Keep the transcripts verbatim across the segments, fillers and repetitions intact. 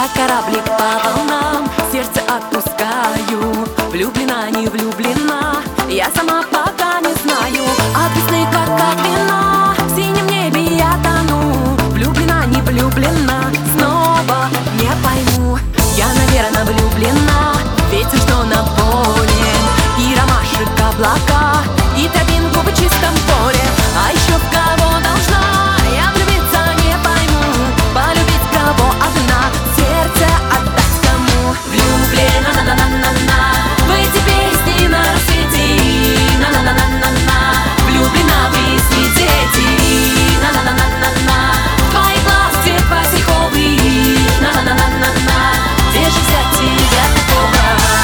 кораблик по волнам, сердце отпускаю. Влюблена, не влюблена, я сама пока не знаю. От весны как от вина, в синем небе я тону. Влюблена, не влюблена, снова не пойму. Я, наверное, влюблена, ветер, что на поле, и ромашек облака, и тропинку в чистом поле. А еще в кого должна я влюбиться, не пойму. Полюбить кого одна, сердце отдать кому. Влюблена, на-на-на-на-на, в эти песни на рассвете. На-на-на-на-на-на, влюблена в песни дети. На-на-на-на-на-на, в твои глаз цвет васильковый. На-на-на-на-на-на, где же взять тебя такого?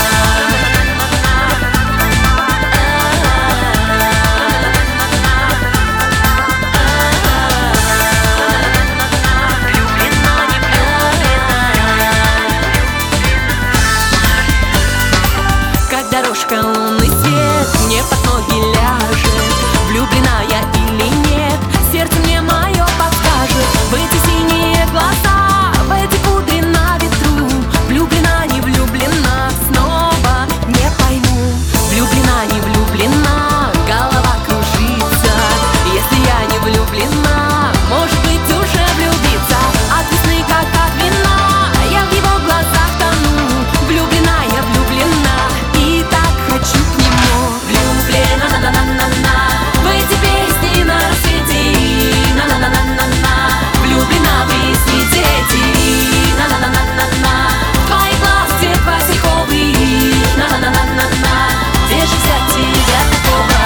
Дорожка, лунный свет мне под ноги ляжет. Влюблена я или нет, сердце мне мое подскажет. В эти синие глаза, в эти кудри на ветру. Влюблена, не влюблена, снова не пойму. Влюблена, не влюблена, голова кружится. Если я не влюблена, может быть уже влюбиться. От весны как от вина, я в его глазах тону. Влюблена, я влюблена, хочу к нему. Влюблена, на-на-на-на-на, в эти песни на рассвете. На-на-на-на-на-на, влюблена в песни дети. На-на-на-на-на-на, в твои глаз цвет васильковый. На-на-на-на-на-на, где же взять тебя такого?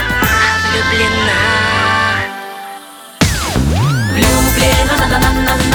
Влюблена, на-на-на-на-на.